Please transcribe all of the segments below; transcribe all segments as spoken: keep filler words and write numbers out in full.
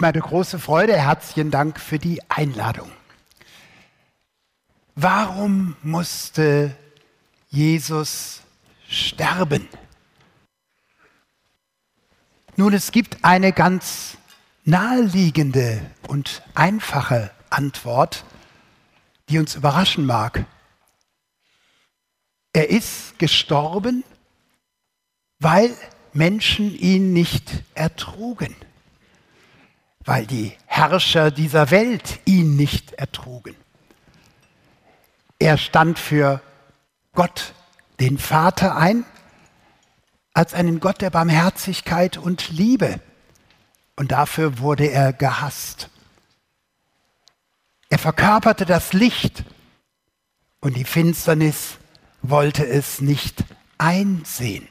meine große Freude. Herzlichen Dank für die Einladung. Warum musste Jesus sterben? Nun, es gibt eine ganz naheliegende und einfache Antwort, die uns überraschen mag. Er ist gestorben, weil Menschen ihn nicht ertrugen, weil die Herrscher dieser Welt ihn nicht ertrugen. Er stand für Gott, den Vater, ein, als einen Gott der Barmherzigkeit und Liebe. Und dafür wurde er gehasst. Er verkörperte das Licht und die Finsternis wollte es nicht einsehen.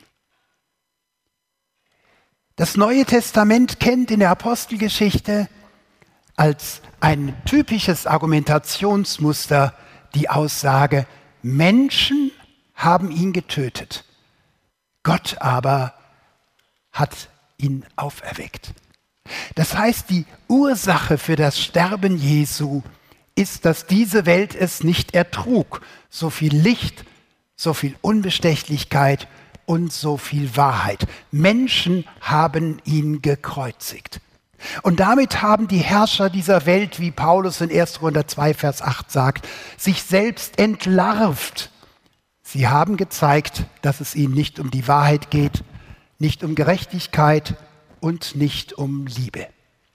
Das Neue Testament kennt in der Apostelgeschichte als ein typisches Argumentationsmuster die Aussage, Menschen haben ihn getötet, Gott aber hat ihn auferweckt. Das heißt, die Ursache für das Sterben Jesu ist, dass diese Welt es nicht ertrug, so viel Licht, so viel Unbestechlichkeit und so viel Wahrheit. Menschen haben ihn gekreuzigt. Und damit haben die Herrscher dieser Welt, wie Paulus in erster Korinther zwei, Vers acht sagt, sich selbst entlarvt. Sie haben gezeigt, dass es ihnen nicht um die Wahrheit geht, nicht um Gerechtigkeit und nicht um Liebe.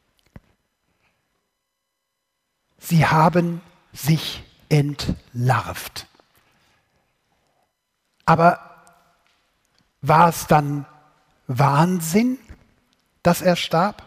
Sie haben sich entlarvt. Aber war es dann Wahnsinn, dass er starb?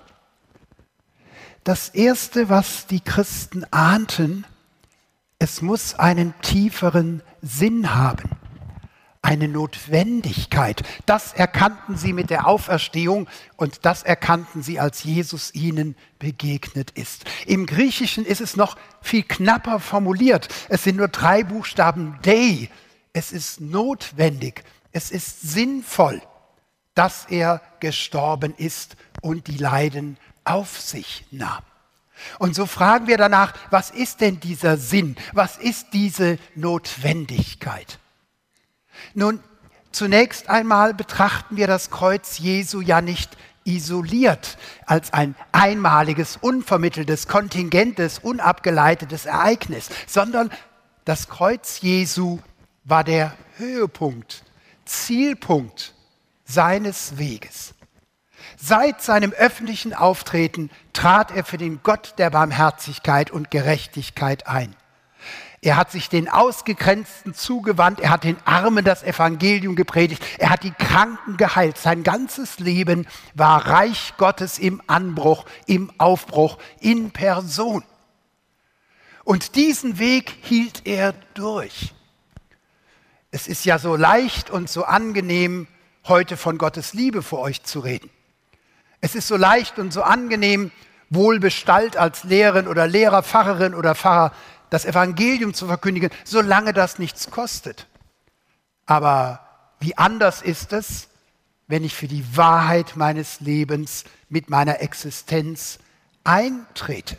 Das Erste, was die Christen ahnten, es muss einen tieferen Sinn haben, eine Notwendigkeit. Das erkannten sie mit der Auferstehung und das erkannten sie, als Jesus ihnen begegnet ist. Im Griechischen ist es noch viel knapper formuliert. Es sind nur drei Buchstaben Dei. Es ist notwendig, es ist sinnvoll, dass er gestorben ist und die Leiden auf sich nahm. Und so fragen wir danach, was ist denn dieser Sinn? Was ist diese Notwendigkeit? Nun, zunächst einmal betrachten wir das Kreuz Jesu ja nicht isoliert als ein einmaliges, unvermitteltes, kontingentes, unabgeleitetes Ereignis, sondern das Kreuz Jesu war der Höhepunkt, Zielpunkt seines Weges. Seit seinem öffentlichen Auftreten trat er für den Gott der Barmherzigkeit und Gerechtigkeit ein. Er hat sich den Ausgegrenzten zugewandt, er hat den Armen das Evangelium gepredigt, er hat die Kranken geheilt. Sein ganzes Leben war Reich Gottes im Anbruch, im Aufbruch, in Person. Und diesen Weg hielt er durch. Es ist ja so leicht und so angenehm, heute von Gottes Liebe vor euch zu reden. Es ist so leicht und so angenehm, wohlbestellt als Lehrerin oder Lehrer, Pfarrerin oder Pfarrer das Evangelium zu verkündigen, solange das nichts kostet. Aber wie anders ist es, wenn ich für die Wahrheit meines Lebens mit meiner Existenz eintrete?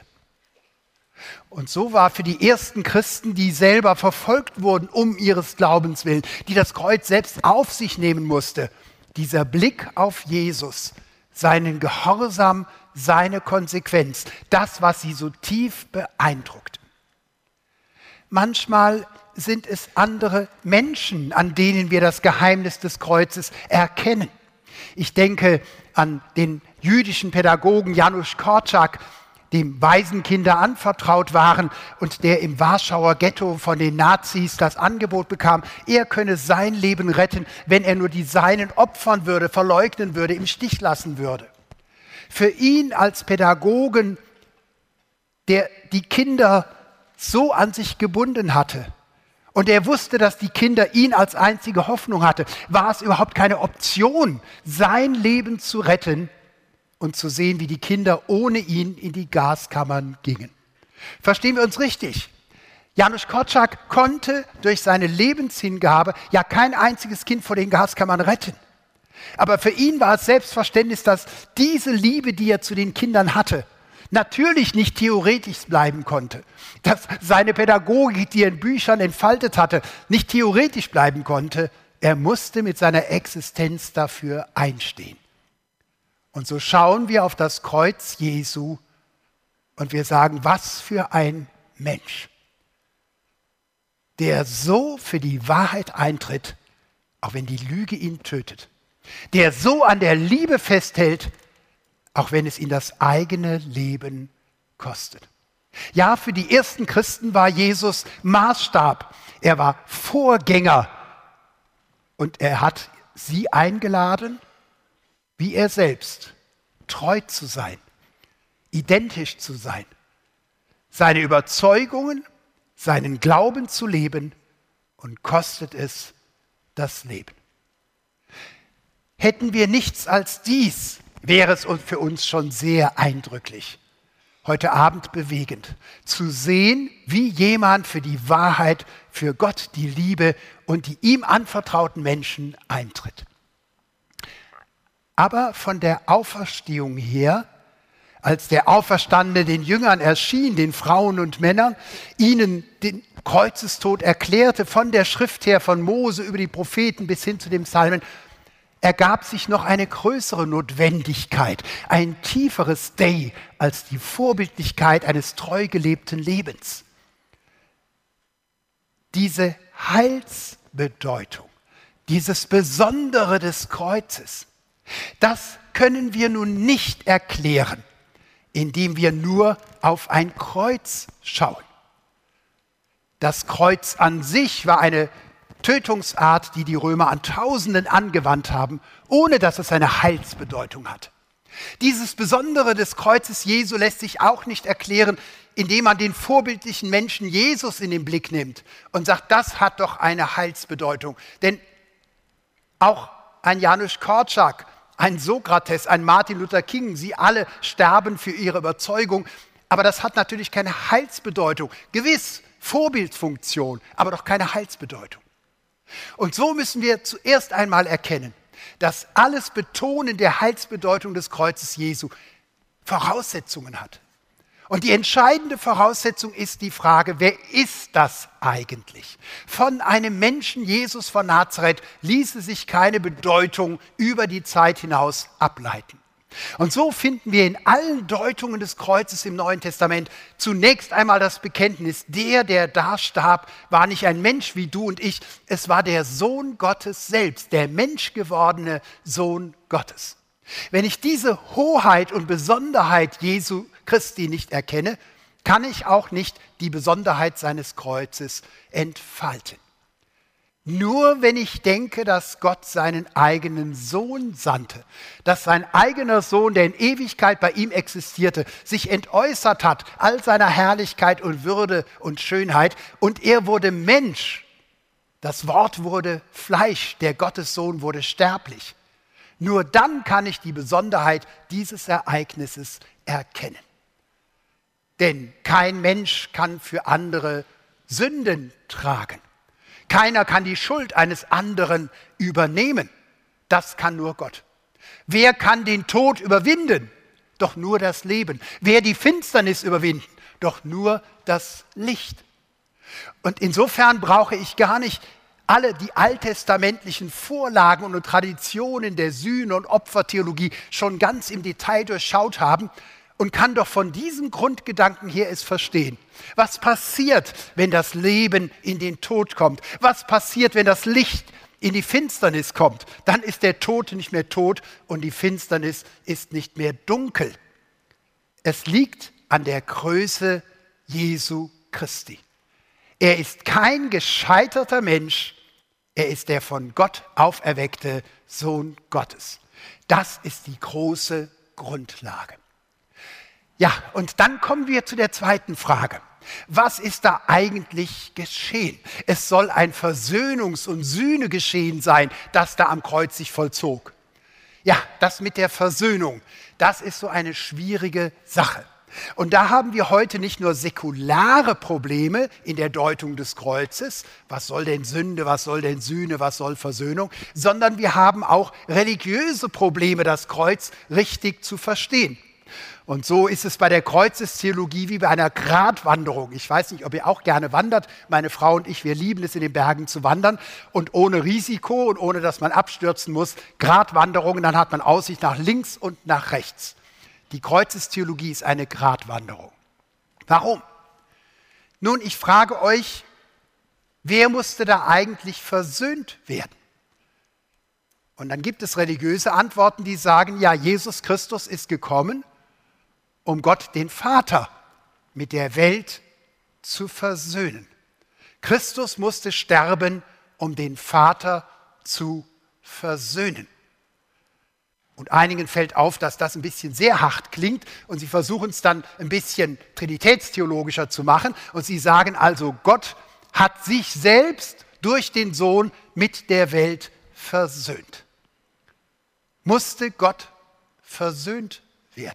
Und so war für die ersten Christen, die selber verfolgt wurden um ihres Glaubens willen, die das Kreuz selbst auf sich nehmen musste, dieser Blick auf Jesus, seinen Gehorsam, seine Konsequenz, das, was sie so tief beeindruckt. Manchmal sind es andere Menschen, an denen wir das Geheimnis des Kreuzes erkennen. Ich denke an den jüdischen Pädagogen Janusz Korczak, dem Waisenkinder anvertraut waren und der im Warschauer Ghetto von den Nazis das Angebot bekam, er könne sein Leben retten, wenn er nur die Seinen opfern würde, verleugnen würde, im Stich lassen würde. Für ihn als Pädagogen, der die Kinder so an sich gebunden hatte und er wusste, dass die Kinder ihn als einzige Hoffnung hatte, war es überhaupt keine Option, sein Leben zu retten und zu sehen, wie die Kinder ohne ihn in die Gaskammern gingen. Verstehen wir uns richtig? Janusz Korczak konnte durch seine Lebenshingabe ja kein einziges Kind vor den Gaskammern retten. Aber für ihn war es Selbstverständnis, dass diese Liebe, die er zu den Kindern hatte, natürlich nicht theoretisch bleiben konnte, dass seine Pädagogik, die er in Büchern entfaltet hatte, nicht theoretisch bleiben konnte. Er musste mit seiner Existenz dafür einstehen. Und so schauen wir auf das Kreuz Jesu und wir sagen, was für ein Mensch, der so für die Wahrheit eintritt, auch wenn die Lüge ihn tötet, der so an der Liebe festhält, auch wenn es ihn das eigene Leben kostet. Ja, für die ersten Christen war Jesus Maßstab, er war Vorgänger und er hat sie eingeladen, wie er selbst, treu zu sein, identisch zu sein, seine Überzeugungen, seinen Glauben zu leben und kostet es das Leben. Hätten wir nichts als dies, wäre es für uns schon sehr eindrücklich, heute Abend bewegend, zu sehen, wie jemand für die Wahrheit, für Gott, die Liebe und die ihm anvertrauten Menschen eintritt. Aber von der Auferstehung her, als der Auferstandene den Jüngern erschien, den Frauen und Männern, ihnen den Kreuzestod erklärte, von der Schrift her, von Mose über die Propheten bis hin zu den Psalmen, ergab sich noch eine größere Notwendigkeit, ein tieferes Stay als die Vorbildlichkeit eines treu gelebten Lebens. Diese Heilsbedeutung, dieses Besondere des Kreuzes, das können wir nun nicht erklären, indem wir nur auf ein Kreuz schauen. Das Kreuz an sich war eine Tötungsart, die die Römer an Tausenden angewandt haben, ohne dass es eine Heilsbedeutung hat. Dieses Besondere des Kreuzes Jesu lässt sich auch nicht erklären, indem man den vorbildlichen Menschen Jesus in den Blick nimmt und sagt, das hat doch eine Heilsbedeutung. Denn auch ein Janusz Korczak, ein Sokrates, ein Martin Luther King, sie alle sterben für ihre Überzeugung, aber das hat natürlich keine Heilsbedeutung. Gewiss, Vorbildfunktion, aber doch keine Heilsbedeutung. Und so müssen wir zuerst einmal erkennen, dass alles Betonen der Heilsbedeutung des Kreuzes Jesu Voraussetzungen hat. Und die entscheidende Voraussetzung ist die Frage, wer ist das eigentlich? Von einem Menschen, Jesus von Nazareth, ließe sich keine Bedeutung über die Zeit hinaus ableiten. Und so finden wir in allen Deutungen des Kreuzes im Neuen Testament zunächst einmal das Bekenntnis, der, der da starb, war nicht ein Mensch wie du und ich, es war der Sohn Gottes selbst, der menschgewordene Sohn Gottes. Wenn ich diese Hoheit und Besonderheit Jesu Christi nicht erkenne, kann ich auch nicht die Besonderheit seines Kreuzes entfalten. Nur wenn ich denke, dass Gott seinen eigenen Sohn sandte, dass sein eigener Sohn, der in Ewigkeit bei ihm existierte, sich entäußert hat, all seiner Herrlichkeit und Würde und Schönheit, und er wurde Mensch, das Wort wurde Fleisch, der Gottessohn wurde sterblich. Nur dann kann ich die Besonderheit dieses Ereignisses erkennen. Denn kein Mensch kann für andere Sünden tragen. Keiner kann die Schuld eines anderen übernehmen. Das kann nur Gott. Wer kann den Tod überwinden? Doch nur das Leben. Wer die Finsternis überwinden? Doch nur das Licht. Und insofern brauche ich gar nicht alle die alttestamentlichen Vorlagen und Traditionen der Sühne- und Opfertheologie schon ganz im Detail durchschaut haben und kann doch von diesem Grundgedanken her es verstehen. Was passiert, wenn das Leben in den Tod kommt? Was passiert, wenn das Licht in die Finsternis kommt? Dann ist der Tote nicht mehr tot und die Finsternis ist nicht mehr dunkel. Es liegt an der Größe Jesu Christi. Er ist kein gescheiterter Mensch, er ist der von Gott auferweckte Sohn Gottes. Das ist die große Grundlage. Ja, und dann kommen wir zu der zweiten Frage. Was ist da eigentlich geschehen? Es soll ein Versöhnungs- und Sühnegeschehen sein, das da am Kreuz sich vollzog. Ja, das mit der Versöhnung, das ist so eine schwierige Sache. Und da haben wir heute nicht nur säkulare Probleme in der Deutung des Kreuzes, was soll denn Sünde, was soll denn Sühne, was soll Versöhnung, sondern wir haben auch religiöse Probleme, das Kreuz richtig zu verstehen. Und so ist es bei der Kreuzestheologie wie bei einer Gratwanderung. Ich weiß nicht, ob ihr auch gerne wandert. Meine Frau und ich, wir lieben es, in den Bergen zu wandern. Und ohne Risiko und ohne, dass man abstürzen muss, Gratwanderungen, dann hat man Aussicht nach links und nach rechts. Die Kreuzestheologie ist eine Gratwanderung. Warum? Nun, ich frage euch, wer musste da eigentlich versöhnt werden? Und dann gibt es religiöse Antworten, die sagen, ja, Jesus Christus ist gekommen, um Gott, den Vater, mit der Welt zu versöhnen. Christus musste sterben, um den Vater zu versöhnen. Und einigen fällt auf, dass das ein bisschen sehr hart klingt und sie versuchen es dann ein bisschen trinitätstheologischer zu machen. Und sie sagen also, Gott hat sich selbst durch den Sohn mit der Welt versöhnt. Musste Gott versöhnt werden?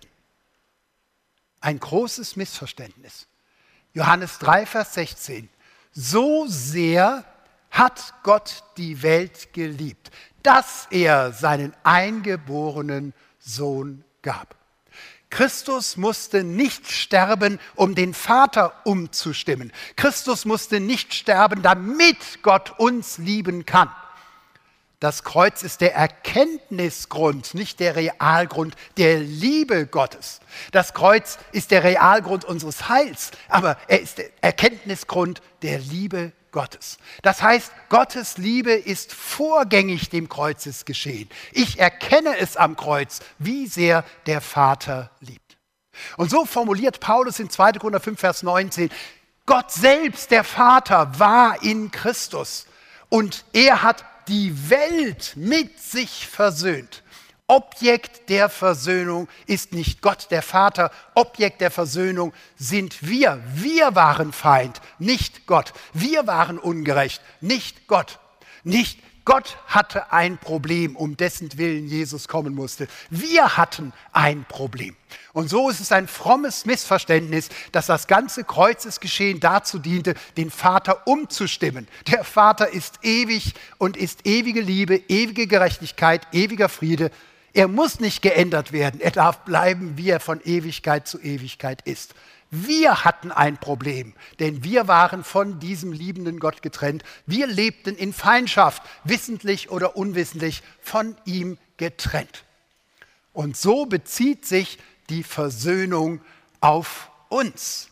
Ein großes Missverständnis. Johannes drei, Vers sechzehn. So sehr hat Gott die Welt geliebt, dass er seinen eingeborenen Sohn gab. Christus musste nicht sterben, um den Vater umzustimmen. Christus musste nicht sterben, damit Gott uns lieben kann. Das Kreuz ist der Erkenntnisgrund, nicht der Realgrund der Liebe Gottes. Das Kreuz ist der Realgrund unseres Heils, aber er ist der Erkenntnisgrund der Liebe Gottes. Das heißt, Gottes Liebe ist vorgängig dem Kreuzesgeschehen. Ich erkenne es am Kreuz, wie sehr der Vater liebt. Und so formuliert Paulus in zweiter Korinther fünf, Vers neunzehn, Gott selbst, der Vater, war in Christus und er hat die Welt mit sich versöhnt. Objekt der Versöhnung ist nicht Gott, der Vater. Objekt der Versöhnung sind wir. Wir waren Feind, nicht Gott. Wir waren ungerecht, nicht Gott. Nicht Gott hatte ein Problem, um dessen Willen Jesus kommen musste. Wir hatten ein Problem. Und so ist es ein frommes Missverständnis, dass das ganze Kreuzesgeschehen dazu diente, den Vater umzustimmen. Der Vater ist ewig und ist ewige Liebe, ewige Gerechtigkeit, ewiger Friede. Er muss nicht geändert werden. Er darf bleiben, wie er von Ewigkeit zu Ewigkeit ist. Wir hatten ein Problem, denn wir waren von diesem liebenden Gott getrennt. Wir lebten in Feindschaft, wissentlich oder unwissentlich von ihm getrennt. Und so bezieht sich die Versöhnung auf uns.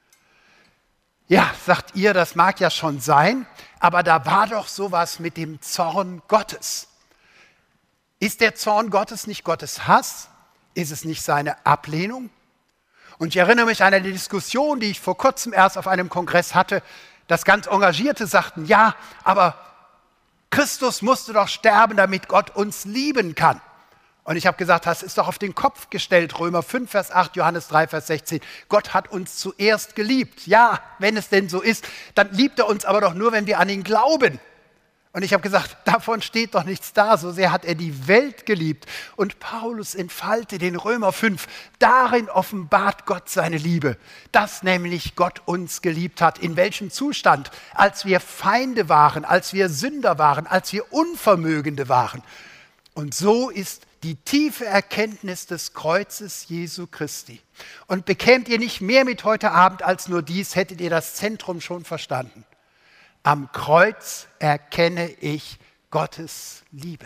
Ja, sagt ihr, das mag ja schon sein, aber da war doch sowas mit dem Zorn Gottes. Ist der Zorn Gottes nicht Gottes Hass? Ist es nicht seine Ablehnung? Und ich erinnere mich an eine Diskussion, die ich vor kurzem erst auf einem Kongress hatte, dass ganz Engagierte sagten, ja, aber Christus musste doch sterben, damit Gott uns lieben kann. Und ich habe gesagt, das ist doch auf den Kopf gestellt, Römer fünf, Vers acht, Johannes drei, Vers sechzehn. Gott hat uns zuerst geliebt. Ja, wenn es denn so ist, dann liebt er uns aber doch nur, wenn wir an ihn glauben. Und ich habe gesagt, davon steht doch nichts da, so sehr hat er die Welt geliebt. Und Paulus entfaltet in Römer fünf, darin offenbart Gott seine Liebe, dass nämlich Gott uns geliebt hat. In welchem Zustand? Als wir Feinde waren, als wir Sünder waren, als wir Unvermögende waren. Und so ist die tiefe Erkenntnis des Kreuzes Jesu Christi. Und bekämt ihr nicht mehr mit heute Abend als nur dies, hättet ihr das Zentrum schon verstanden. Am Kreuz erkenne ich Gottes Liebe.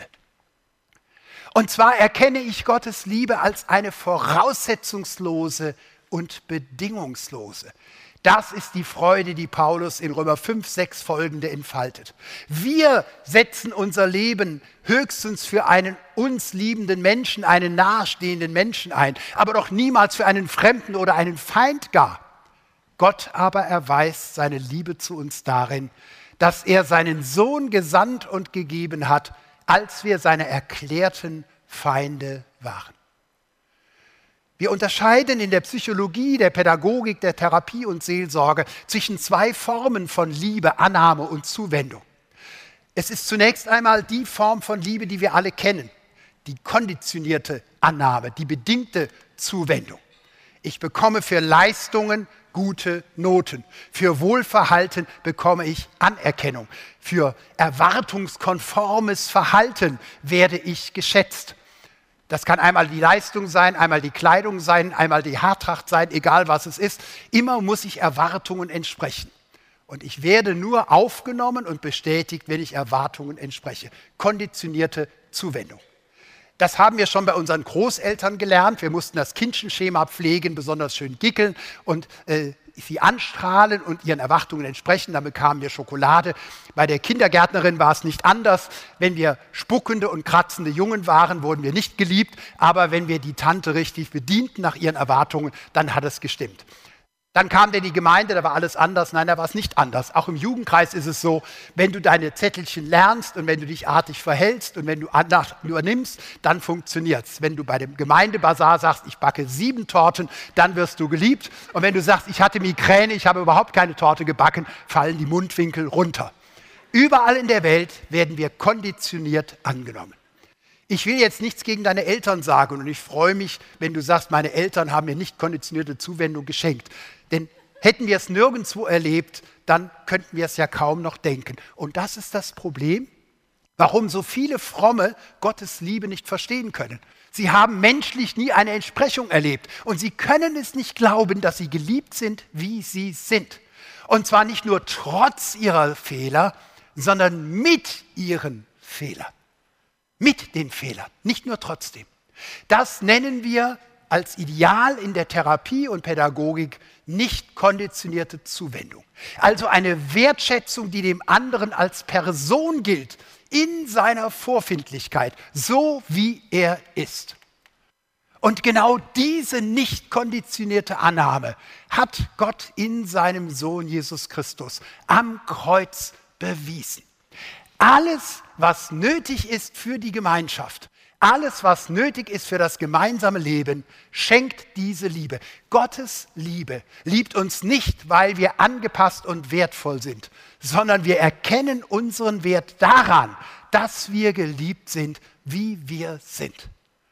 Und zwar erkenne ich Gottes Liebe als eine voraussetzungslose und bedingungslose. Das ist die Freude, die Paulus in Römer fünf, sechs folgende entfaltet. Wir setzen unser Leben höchstens für einen uns liebenden Menschen, einen nahestehenden Menschen ein, aber doch niemals für einen Fremden oder einen Feind gar. Gott aber erweist seine Liebe zu uns darin, dass er seinen Sohn gesandt und gegeben hat, als wir seine erklärten Feinde waren. Wir unterscheiden in der Psychologie, der Pädagogik, der Therapie und Seelsorge zwischen zwei Formen von Liebe, Annahme und Zuwendung. Es ist zunächst einmal die Form von Liebe, die wir alle kennen, die konditionierte Annahme, die bedingte Zuwendung. Ich bekomme für Leistungen gute Noten. Für Wohlverhalten bekomme ich Anerkennung. Für erwartungskonformes Verhalten werde ich geschätzt. Das kann einmal die Leistung sein, einmal die Kleidung sein, einmal die Haartracht sein, egal was es ist. Immer muss ich Erwartungen entsprechen. Und ich werde nur aufgenommen und bestätigt, wenn ich Erwartungen entspreche. Konditionierte Zuwendung. Das haben wir schon bei unseren Großeltern gelernt. Wir mussten das Kindchenschema pflegen, besonders schön gickeln und äh, sie anstrahlen und ihren Erwartungen entsprechen. Dann bekamen wir Schokolade. Bei der Kindergärtnerin war es nicht anders. Wenn wir spuckende und kratzende Jungen waren, wurden wir nicht geliebt. Aber wenn wir die Tante richtig bedienten nach ihren Erwartungen, dann hat es gestimmt. Dann kam denn die Gemeinde, da war alles anders. Nein, da war es nicht anders. Auch im Jugendkreis ist es so, wenn du deine Zettelchen lernst und wenn du dich artig verhältst und wenn du Andacht übernimmst, dann funktioniert es. Wenn du bei dem Gemeindebasar sagst, ich backe sieben Torten, dann wirst du geliebt. Und wenn du sagst, ich hatte Migräne, ich habe überhaupt keine Torte gebacken, fallen die Mundwinkel runter. Überall in der Welt werden wir konditioniert angenommen. Ich will jetzt nichts gegen deine Eltern sagen und ich freue mich, wenn du sagst, meine Eltern haben mir nicht konditionierte Zuwendung geschenkt. Denn hätten wir es nirgendwo erlebt, dann könnten wir es ja kaum noch denken. Und das ist das Problem, warum so viele Fromme Gottes Liebe nicht verstehen können. Sie haben menschlich nie eine Entsprechung erlebt und sie können es nicht glauben, dass sie geliebt sind, wie sie sind. Und zwar nicht nur trotz ihrer Fehler, sondern mit ihren Fehlern. Mit den Fehlern, nicht nur trotzdem. Das nennen wir als Ideal in der Therapie und Pädagogik nicht konditionierte Zuwendung. Also eine Wertschätzung, die dem anderen als Person gilt, in seiner Vorfindlichkeit, so wie er ist. Und genau diese nicht konditionierte Annahme hat Gott in seinem Sohn Jesus Christus am Kreuz bewiesen. Alles, was nötig ist für die Gemeinschaft, alles, was nötig ist für das gemeinsame Leben, schenkt diese Liebe. Gottes Liebe liebt uns nicht, weil wir angepasst und wertvoll sind, sondern wir erkennen unseren Wert daran, dass wir geliebt sind, wie wir sind.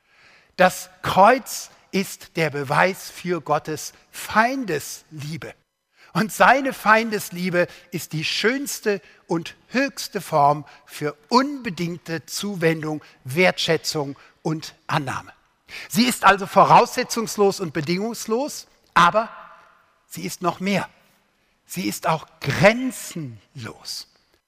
Das Kreuz ist der Beweis für Gottes Feindesliebe. Und seine Feindesliebe ist die schönste und höchste Form für unbedingte Zuwendung, Wertschätzung und Annahme. Sie ist also voraussetzungslos und bedingungslos, aber sie ist noch mehr. Sie ist auch grenzenlos.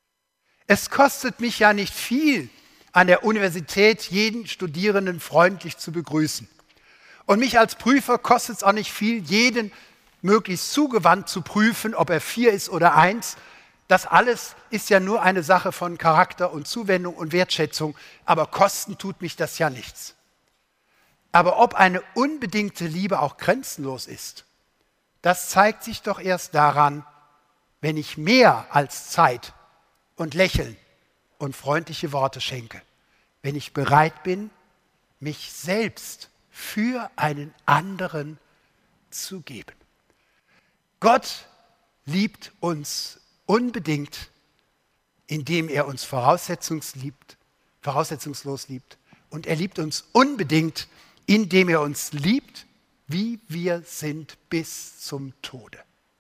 Es kostet mich ja nicht viel, an der Universität jeden Studierenden freundlich zu begrüßen. Und mich als Prüfer kostet es auch nicht viel, jeden möglichst zugewandt zu prüfen, ob er vier ist oder eins. Das alles ist ja nur eine Sache von Charakter und Zuwendung und Wertschätzung, aber kosten tut mich das ja nichts. Aber ob eine unbedingte Liebe auch grenzenlos ist, das zeigt sich doch erst daran, wenn ich mehr als Zeit und Lächeln und freundliche Worte schenke, wenn ich bereit bin, mich selbst für einen anderen zu geben. Gott liebt uns unbedingt, indem er uns voraussetzungslos liebt, voraussetzungslos liebt. Und er liebt uns unbedingt, indem er uns liebt, wie wir sind bis zum Tode.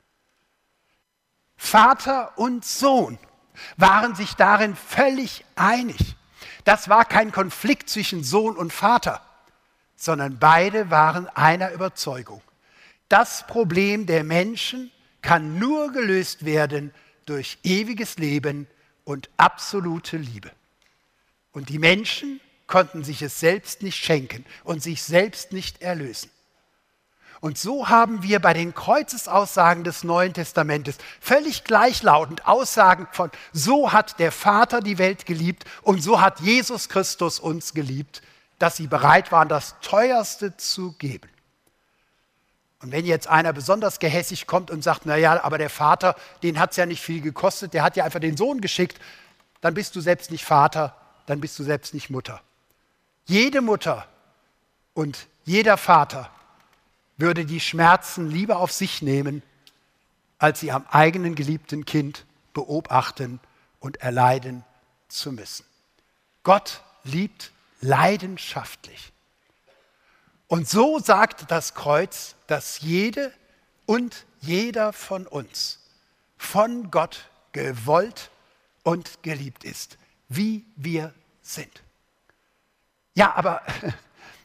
Vater und Sohn waren sich darin völlig einig. Das war kein Konflikt zwischen Sohn und Vater, sondern beide waren einer Überzeugung. Das Problem der Menschen kann nur gelöst werden durch ewiges Leben und absolute Liebe. Und die Menschen konnten sich es selbst nicht schenken und sich selbst nicht erlösen. Und so haben wir bei den Kreuzesaussagen des Neuen Testamentes völlig gleichlautend Aussagen von, so hat der Vater die Welt geliebt und so hat Jesus Christus uns geliebt, dass sie bereit waren, das Teuerste zu geben. Und wenn jetzt einer besonders gehässig kommt und sagt, naja, aber der Vater, den hat es ja nicht viel gekostet, der hat ja einfach den Sohn geschickt, dann bist du selbst nicht Vater, dann bist du selbst nicht Mutter. Jede Mutter und jeder Vater würde die Schmerzen lieber auf sich nehmen, als sie am eigenen geliebten Kind beobachten und erleiden zu müssen. Gott liebt leidenschaftlich. Und so sagt das Kreuz, dass jede und jeder von uns von Gott gewollt und geliebt ist, wie wir sind. Ja, aber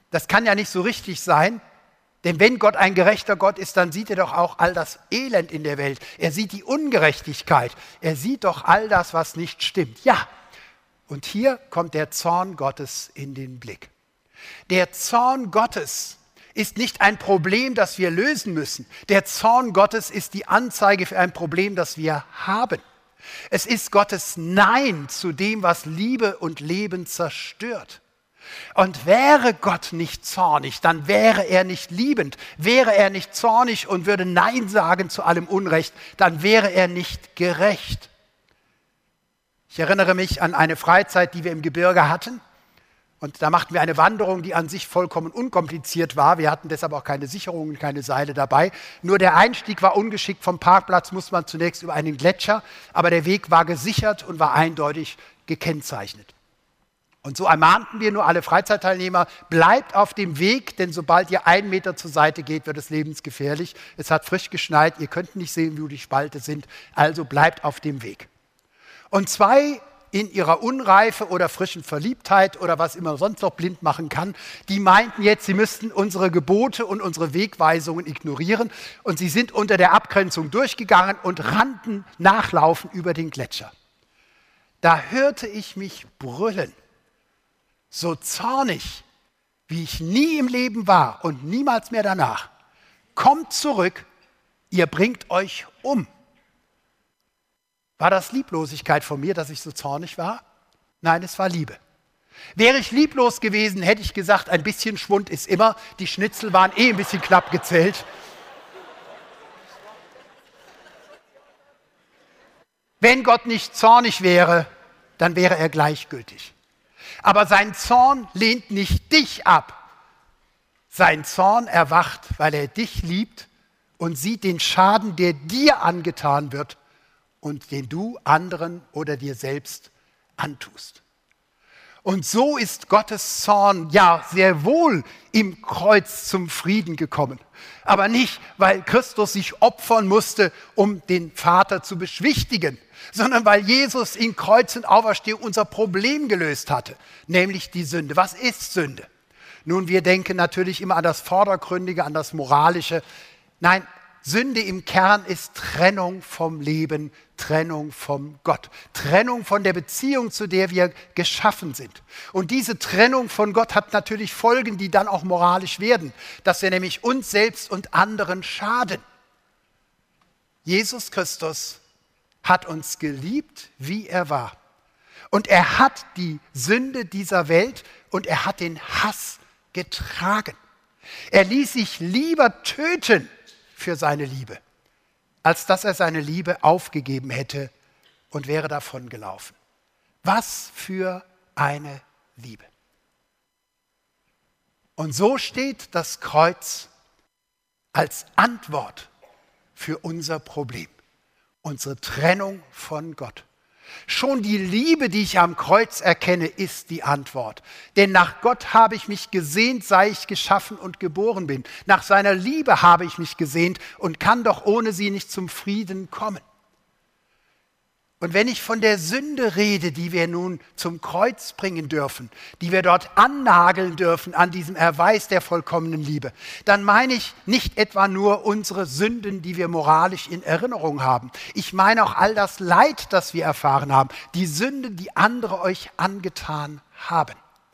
Das kann ja nicht so richtig sein, denn wenn Gott ein gerechter Gott ist, dann sieht er doch auch all das Elend in der Welt. Er sieht die Ungerechtigkeit. Er sieht doch all das, was nicht stimmt. Ja, und hier kommt der Zorn Gottes in den Blick. Der Zorn Gottes ist nicht ein Problem, das wir lösen müssen. Der Zorn Gottes ist die Anzeige für ein Problem, das wir haben. Es ist Gottes Nein zu dem, was Liebe und Leben zerstört. Und wäre Gott nicht zornig, dann wäre er nicht liebend. Wäre er nicht zornig und würde Nein sagen zu allem Unrecht, dann wäre er nicht gerecht. Ich erinnere mich an eine Freizeit, die wir im Gebirge hatten. Und da machten wir eine Wanderung, die an sich vollkommen unkompliziert war. Wir hatten deshalb auch keine Sicherungen, keine Seile dabei. Nur der Einstieg war ungeschickt. Vom Parkplatz musste man zunächst über einen Gletscher, aber der Weg war gesichert und war eindeutig gekennzeichnet. Und so ermahnten wir nur alle Freizeitteilnehmer, bleibt auf dem Weg, denn sobald ihr einen Meter zur Seite geht, wird es lebensgefährlich. Es hat frisch geschneit, ihr könnt nicht sehen, wie die Spalte sind, also bleibt auf dem Weg. Und zwei in ihrer Unreife oder frischen Verliebtheit oder was immer sonst noch blind machen kann, die meinten jetzt, sie müssten unsere Gebote und unsere Wegweisungen ignorieren und sie sind unter der Abgrenzung durchgegangen und rannten nachlaufen über den Gletscher. Da hörte ich mich brüllen, so zornig, wie ich nie im Leben war und niemals mehr danach. Kommt zurück, ihr bringt euch um. War das Lieblosigkeit von mir, dass ich so zornig war? Nein, es war Liebe. Wäre ich lieblos gewesen, hätte ich gesagt, ein bisschen Schwund ist immer. Die Schnitzel waren eh ein bisschen knapp gezählt. Wenn Gott nicht zornig wäre, dann wäre er gleichgültig. Aber sein Zorn lehnt nicht dich ab. Sein Zorn erwacht, weil er dich liebt und sieht den Schaden, der dir angetan wird, und den du anderen oder dir selbst antust. Und so ist Gottes Zorn ja sehr wohl im Kreuz zum Frieden gekommen. Aber nicht, weil Christus sich opfern musste, um den Vater zu beschwichtigen, sondern weil Jesus in Kreuz und Auferstehung unser Problem gelöst hatte, nämlich die Sünde. Was ist Sünde? Nun, wir denken natürlich immer an das Vordergründige, an das Moralische. Nein, Sünde im Kern ist Trennung vom Leben, Trennung vom Gott, Trennung von der Beziehung, zu der wir geschaffen sind. Und diese Trennung von Gott hat natürlich Folgen, die dann auch moralisch werden, dass wir nämlich uns selbst und anderen schaden. Jesus Christus hat uns geliebt, wie er war. Und er hat die Sünde dieser Welt und er hat den Hass getragen. Er ließ sich lieber töten für seine Liebe, als dass er seine Liebe aufgegeben hätte und wäre davongelaufen. Was für eine Liebe. Und so steht das Kreuz als Antwort für unser Problem, unsere Trennung von Gott. Schon die Liebe, die ich am Kreuz erkenne, ist die Antwort. Denn nach Gott habe ich mich gesehnt, sei ich geschaffen und geboren bin. Nach seiner Liebe habe ich mich gesehnt und kann doch ohne sie nicht zum Frieden kommen. Und wenn ich von der Sünde rede, die wir nun zum Kreuz bringen dürfen, die wir dort annageln dürfen an diesem Erweis der vollkommenen Liebe, dann meine ich nicht etwa nur unsere Sünden, die wir moralisch in Erinnerung haben. Ich meine auch all das Leid, das wir erfahren haben, die Sünden, die andere euch angetan haben.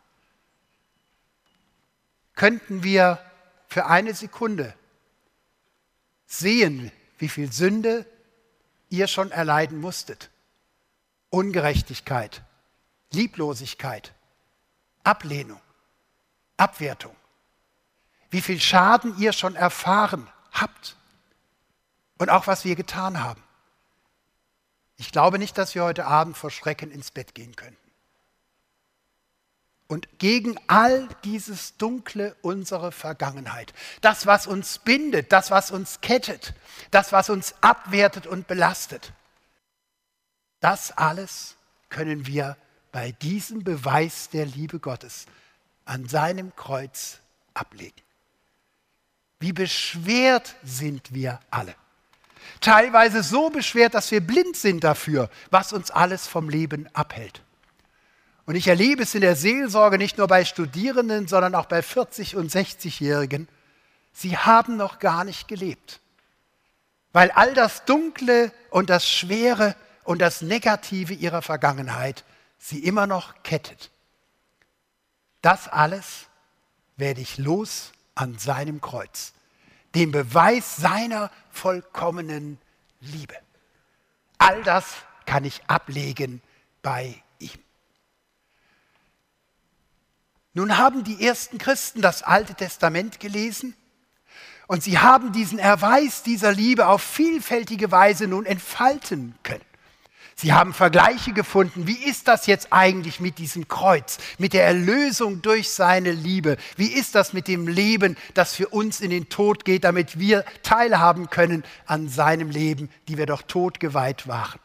Könnten wir für eine Sekunde sehen, wie viel Sünde ihr schon erleiden musstet? Ungerechtigkeit, Lieblosigkeit, Ablehnung, Abwertung. Wie viel Schaden ihr schon erfahren habt und auch was wir getan haben. Ich glaube nicht, dass wir heute Abend vor Schrecken ins Bett gehen könnten. Und gegen all dieses Dunkle unserer Vergangenheit, das, was uns bindet, das, was uns kettet, das, was uns abwertet und belastet, das alles können wir bei diesem Beweis der Liebe Gottes an seinem Kreuz ablegen. Wie beschwert sind wir alle. Teilweise so beschwert, dass wir blind sind dafür, was uns alles vom Leben abhält. Und ich erlebe es in der Seelsorge nicht nur bei Studierenden, sondern auch bei vierzig- und sechzigjährigen. Sie haben noch gar nicht gelebt, weil all das Dunkle und das Schwere und das Negative ihrer Vergangenheit sie immer noch kettet. Das alles werde ich los an seinem Kreuz, dem Beweis seiner vollkommenen Liebe. All das kann ich ablegen bei ihm. Nun haben die ersten Christen das Alte Testament gelesen und sie haben diesen Erweis dieser Liebe auf vielfältige Weise nun entfalten können. Sie haben Vergleiche gefunden. Wie ist das jetzt eigentlich mit diesem Kreuz, mit der Erlösung durch seine Liebe? Wie ist das mit dem Leben, das für uns in den Tod geht, damit wir teilhaben können an seinem Leben, die wir doch totgeweiht waren?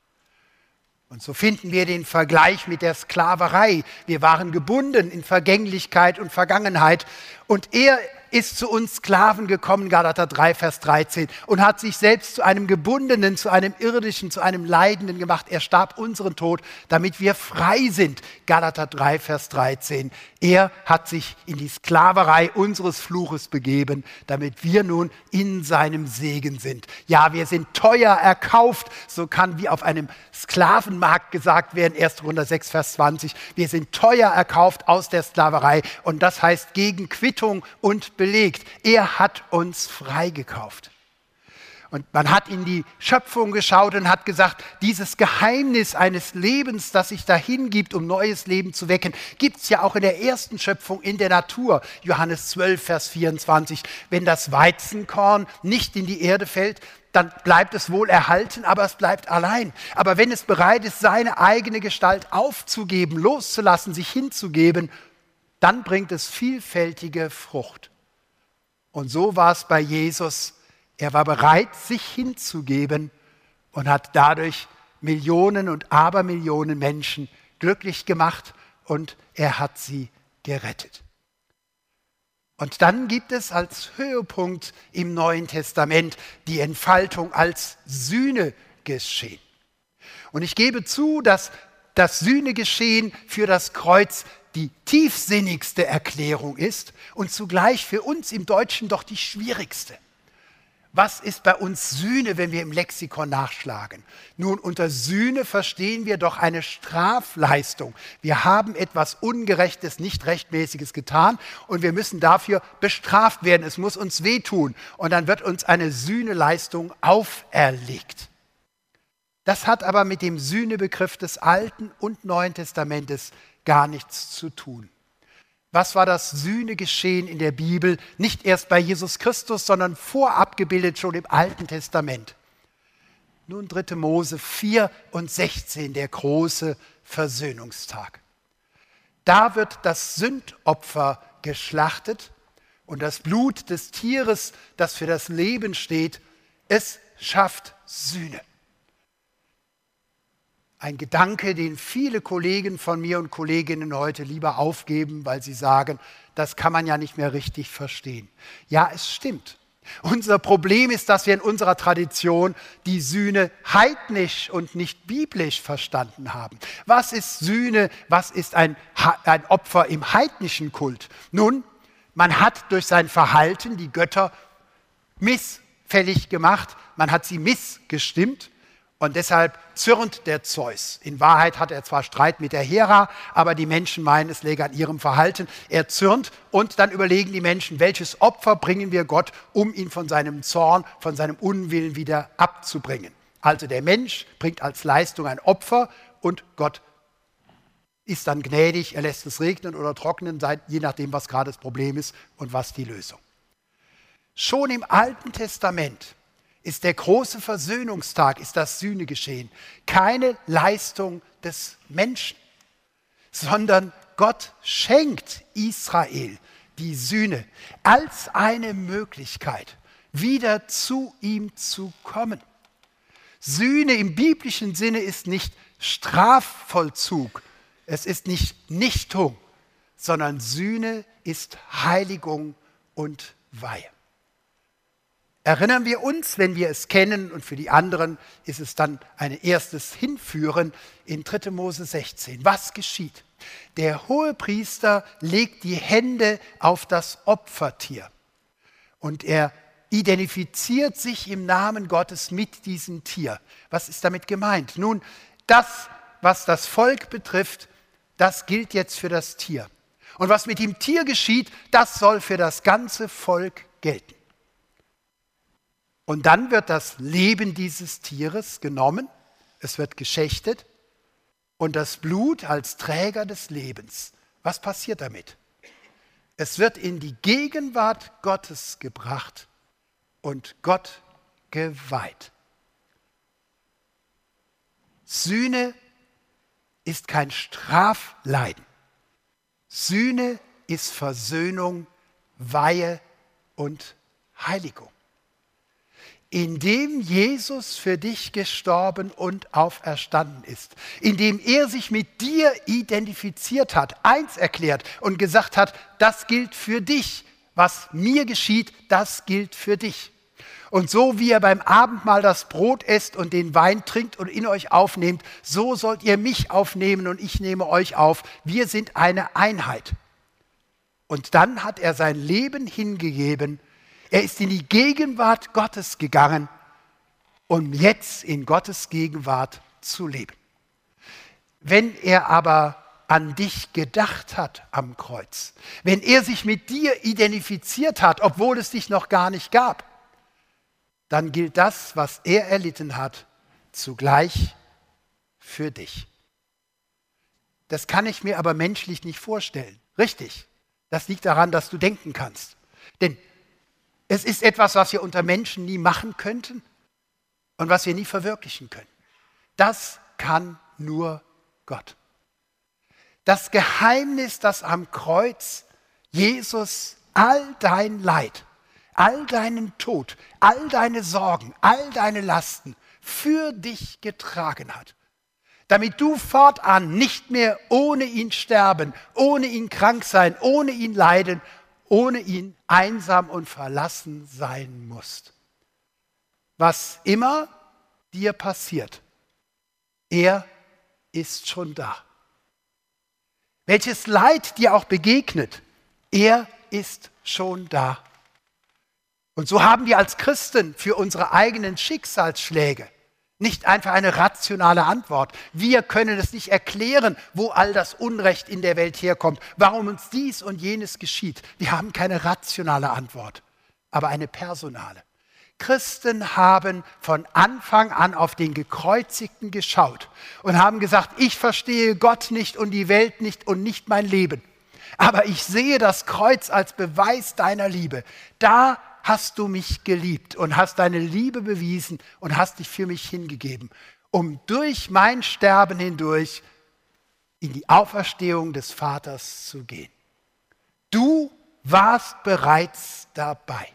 Und so finden wir den Vergleich mit der Sklaverei. Wir waren gebunden in Vergänglichkeit und Vergangenheit. Und er ist zu uns Sklaven gekommen, Galater drei, Vers dreizehn, und hat sich selbst zu einem Gebundenen, zu einem Irdischen, zu einem Leidenden gemacht. Er starb unseren Tod, damit wir frei sind, Galater drei, Vers dreizehn. Er hat sich in die Sklaverei unseres Fluches begeben, damit wir nun in seinem Segen sind. Ja, wir sind teuer erkauft, so kann wie auf einem Sklavenmarkt gesagt werden, erster Korinther sechs, Vers zwanzig. Wir sind teuer erkauft aus der Sklaverei und das heißt gegen Quittung und belegt. Er hat uns freigekauft. Und man hat in die Schöpfung geschaut und hat gesagt, dieses Geheimnis eines Lebens, das sich dahin gibt, um neues Leben zu wecken, gibt es ja auch in der ersten Schöpfung in der Natur. Johannes zwölf, Vers vierundzwanzig. Wenn das Weizenkorn nicht in die Erde fällt, dann bleibt es wohl erhalten, aber es bleibt allein. Aber wenn es bereit ist, seine eigene Gestalt aufzugeben, loszulassen, sich hinzugeben, dann bringt es vielfältige Frucht. Und so war es bei Jesus. Er war bereit, sich hinzugeben und hat dadurch Millionen und Abermillionen Menschen glücklich gemacht und er hat sie gerettet. Und dann gibt es als Höhepunkt im Neuen Testament die Entfaltung als Sühnegeschehen. Und ich gebe zu, dass das Sühnegeschehen für das Kreuz die tiefsinnigste Erklärung ist und zugleich für uns im Deutschen doch die schwierigste. Was ist bei uns Sühne, wenn wir im Lexikon nachschlagen? Nun, unter Sühne verstehen wir doch eine Strafleistung. Wir haben etwas Ungerechtes, nicht Rechtmäßiges getan und wir müssen dafür bestraft werden. Es muss uns wehtun und dann wird uns eine Sühneleistung auferlegt. Das hat aber mit dem Sühnebegriff des Alten und Neuen Testamentes gar nichts zu tun. Was war das Sühnegeschehen in der Bibel? Nicht erst bei Jesus Christus, sondern vorab gebildet schon im Alten Testament. Nun dritte Mose vier und sechzehn, der große Versöhnungstag. Da wird das Sündopfer geschlachtet und das Blut des Tieres, das für das Leben steht, es schafft Sühne. Ein Gedanke, den viele Kollegen von mir und Kolleginnen heute lieber aufgeben, weil sie sagen, das kann man ja nicht mehr richtig verstehen. Ja, es stimmt. Unser Problem ist, dass wir in unserer Tradition die Sühne heidnisch und nicht biblisch verstanden haben. Was ist Sühne? Was ist ein, ein Opfer im heidnischen Kult? Nun, man hat durch sein Verhalten die Götter missfällig gemacht, man hat sie missgestimmt. Und deshalb zürnt der Zeus. In Wahrheit hat er zwar Streit mit der Hera, aber die Menschen meinen, es läge an ihrem Verhalten. Er zürnt und dann überlegen die Menschen, welches Opfer bringen wir Gott, um ihn von seinem Zorn, von seinem Unwillen wieder abzubringen. Also der Mensch bringt als Leistung ein Opfer und Gott ist dann gnädig, er lässt es regnen oder trocknen, je nachdem, was gerade das Problem ist und was die Lösung. Schon im Alten Testament ist der große Versöhnungstag, ist das Sühnegeschehen. Keine Leistung des Menschen, sondern Gott schenkt Israel die Sühne als eine Möglichkeit, wieder zu ihm zu kommen. Sühne im biblischen Sinne ist nicht Strafvollzug, es ist nicht Nichtung, sondern Sühne ist Heiligung und Weihe. erinnern wir uns, wenn wir es kennen, und für die anderen ist es dann ein erstes Hinführen in dritter Mose sechzehn. Was geschieht? Der Hohepriester legt die Hände auf das Opfertier und er identifiziert sich im Namen Gottes mit diesem Tier. Was ist damit gemeint? Nun, das, was das Volk betrifft, das gilt jetzt für das Tier. Und was mit dem Tier geschieht, das soll für das ganze Volk gelten. Und dann wird das Leben dieses Tieres genommen, es wird geschächtet und das Blut als Träger des Lebens. Was passiert damit? Es wird in die Gegenwart Gottes gebracht und Gott geweiht. Sühne ist kein Strafleiden. Sühne ist Versöhnung, Weihe und Heiligung. Indem Jesus für dich gestorben und auferstanden ist, indem er sich mit dir identifiziert hat, eins erklärt und gesagt hat, das gilt für dich, was mir geschieht, das gilt für dich. Und so wie ihr beim Abendmahl das Brot esst und den Wein trinkt und in euch aufnehmt, so sollt ihr mich aufnehmen und ich nehme euch auf. Wir sind eine Einheit. Und dann hat er sein Leben hingegeben. Er ist in die Gegenwart Gottes gegangen, um jetzt in Gottes Gegenwart zu leben. Wenn er aber an dich gedacht hat am Kreuz, wenn er sich mit dir identifiziert hat, obwohl es dich noch gar nicht gab, dann gilt das, was er erlitten hat, zugleich für dich. Das kann ich mir aber menschlich nicht vorstellen. Richtig, das liegt daran, dass du denken kannst. Denn es ist etwas, was wir unter Menschen nie machen könnten und was wir nie verwirklichen können. Das kann nur Gott. Das Geheimnis, das am Kreuz Jesus all dein Leid, all deinen Tod, all deine Sorgen, all deine Lasten für dich getragen hat, damit du fortan nicht mehr ohne ihn sterben, ohne ihn krank sein, ohne ihn leiden, ohne ihn einsam und verlassen sein musst. Was immer dir passiert, er ist schon da. Welches Leid dir auch begegnet, er ist schon da. Und so haben wir als Christen für unsere eigenen Schicksalsschläge nicht einfach eine rationale Antwort. Wir können es nicht erklären, wo all das Unrecht in der Welt herkommt, warum uns dies und jenes geschieht. Wir haben keine rationale Antwort, aber eine personale. Christen haben von Anfang an auf den Gekreuzigten geschaut und haben gesagt, ich verstehe Gott nicht und die Welt nicht und nicht mein Leben. Aber ich sehe das Kreuz als Beweis deiner Liebe. Da hast du mich geliebt und hast deine Liebe bewiesen und hast dich für mich hingegeben, um durch mein Sterben hindurch in die Auferstehung des Vaters zu gehen. Du warst bereits dabei.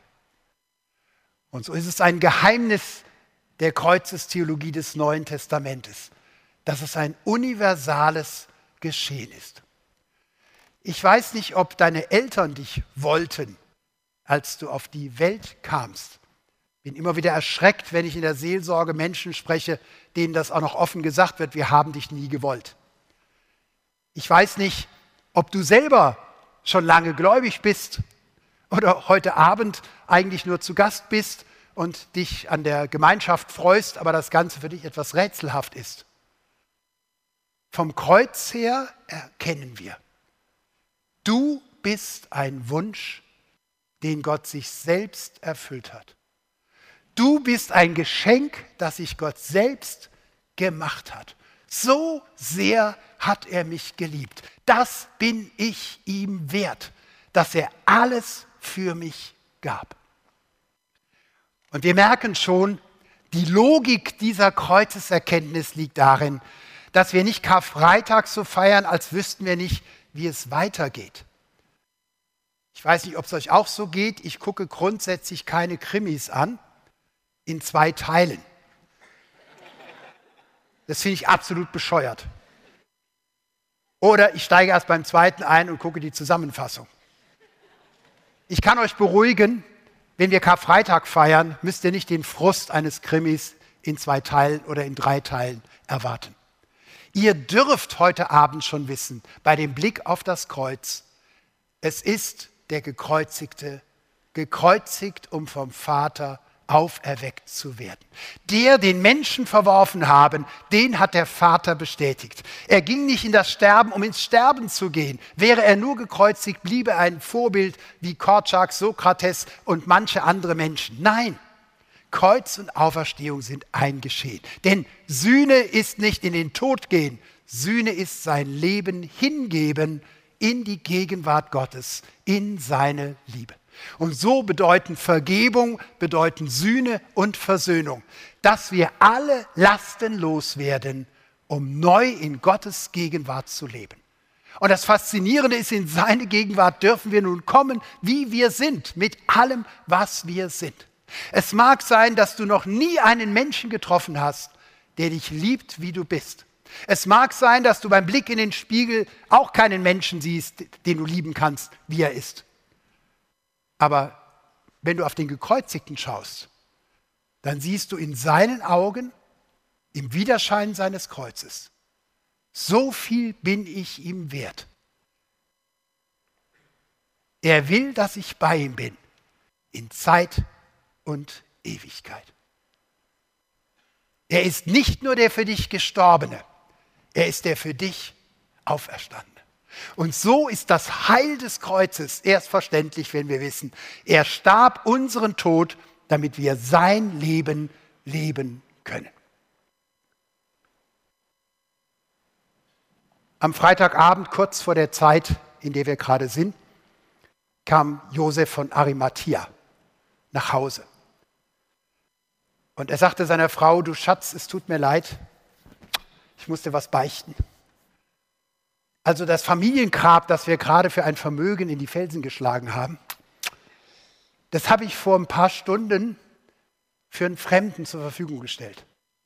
Und so ist es ein Geheimnis der Kreuzestheologie des Neuen Testamentes, dass es ein universales Geschehen ist. Ich weiß nicht, ob deine Eltern dich wollten, als du auf die Welt kamst. Bin immer wieder erschreckt, wenn ich in der Seelsorge Menschen spreche, denen das auch noch offen gesagt wird, wir haben dich nie gewollt. Ich weiß nicht, ob du selber schon lange gläubig bist oder heute Abend eigentlich nur zu Gast bist und dich an der Gemeinschaft freust, aber das Ganze für dich etwas rätselhaft ist. Vom Kreuz her erkennen wir, du bist ein Wunsch, den Gott sich selbst erfüllt hat. Du bist ein Geschenk, das sich Gott selbst gemacht hat. So sehr hat er mich geliebt. Das bin ich ihm wert, dass er alles für mich gab. Und wir merken schon, die Logik dieser Kreuzeserkenntnis liegt darin, dass wir nicht Karfreitag so feiern, als wüssten wir nicht, wie es weitergeht. Ich weiß nicht, ob es euch auch so geht. Ich gucke grundsätzlich keine Krimis an, in zwei Teilen. Das finde ich absolut bescheuert. Oder ich steige erst beim zweiten ein und gucke die Zusammenfassung. Ich kann euch beruhigen, Wenn wir Karfreitag feiern, müsst ihr nicht den Frust eines Krimis in zwei Teilen oder in drei Teilen erwarten. Ihr dürft heute Abend schon wissen, bei dem Blick auf das Kreuz, es ist der Gekreuzigte, gekreuzigt, um vom Vater auferweckt zu werden. Der, den Menschen verworfen haben, den hat der Vater bestätigt. Er ging nicht in das Sterben, um ins Sterben zu gehen. Wäre er nur gekreuzigt, bliebe er ein Vorbild wie Korczak, Sokrates und manche andere Menschen. Nein, Kreuz und Auferstehung sind ein Geschehen. Denn Sühne ist nicht in den Tod gehen. Sühne ist sein Leben hingeben in die Gegenwart Gottes, in seine Liebe. Und so bedeuten Vergebung, bedeuten Sühne und Versöhnung, dass wir alle Lasten loswerden, um neu in Gottes Gegenwart zu leben. Und das Faszinierende ist, in seine Gegenwart dürfen wir nun kommen, wie wir sind, mit allem, was wir sind. Es mag sein, dass du noch nie einen Menschen getroffen hast, der dich liebt, wie du bist. Es mag sein, dass du beim Blick in den Spiegel auch keinen Menschen siehst, den du lieben kannst, wie er ist. Aber wenn du auf den Gekreuzigten schaust, dann siehst du in seinen Augen, im Widerschein seines Kreuzes, so viel bin ich ihm wert. Er will, dass ich bei ihm bin, in Zeit und Ewigkeit. Er ist nicht nur der für dich Gestorbene, er ist der für dich Auferstandene. Und so ist das Heil des Kreuzes erst verständlich, wenn wir wissen, er starb unseren Tod, damit wir sein Leben leben können. Am Freitagabend, kurz vor der Zeit, in der wir gerade sind, kam Josef von Arimathia nach Hause. Und er sagte seiner Frau, du Schatz, es tut mir leid, ich muss dir was beichten. Also das Familiengrab, das wir gerade für ein Vermögen in die Felsen geschlagen haben, das habe ich vor ein paar Stunden für einen Fremden zur Verfügung gestellt.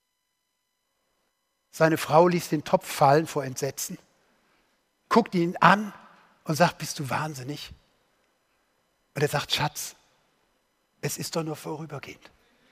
Seine Frau ließ den Topf fallen vor Entsetzen, guckt ihn an und sagt, bist du wahnsinnig? Und er sagt, Schatz, es ist doch nur vorübergehend.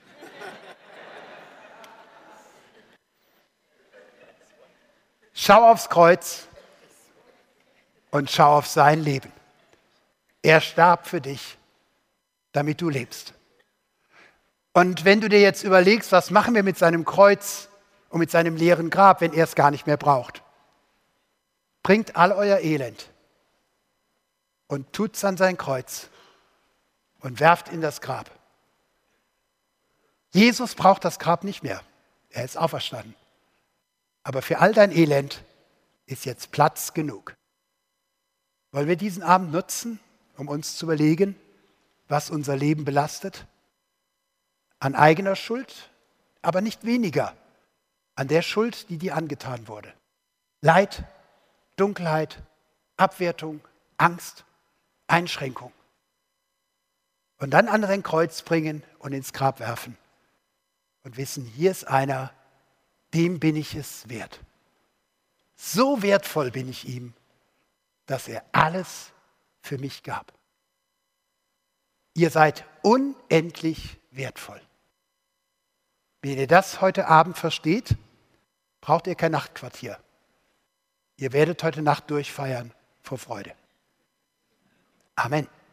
Schau aufs Kreuz und schau auf sein Leben. Er starb für dich, damit du lebst. Und wenn du dir jetzt überlegst, was machen wir mit seinem Kreuz und mit seinem leeren Grab, wenn er es gar nicht mehr braucht, bringt all euer Elend und tut's an sein Kreuz und werft in das Grab. Jesus braucht das Grab nicht mehr. Er ist auferstanden. Aber für all dein Elend ist jetzt Platz genug. Wollen wir diesen Abend nutzen, um uns zu überlegen, was unser Leben belastet? An eigener Schuld, aber nicht weniger an der Schuld, die dir angetan wurde. Leid, Dunkelheit, Abwertung, Angst, Einschränkung. Und dann an sein Kreuz bringen und ins Grab werfen und wissen, hier ist einer, dem bin ich es wert. So wertvoll bin ich ihm, dass er alles für mich gab. Ihr seid unendlich wertvoll. Wenn ihr das heute Abend versteht, braucht ihr kein Nachtquartier. Ihr werdet heute Nacht durchfeiern vor Freude. Amen.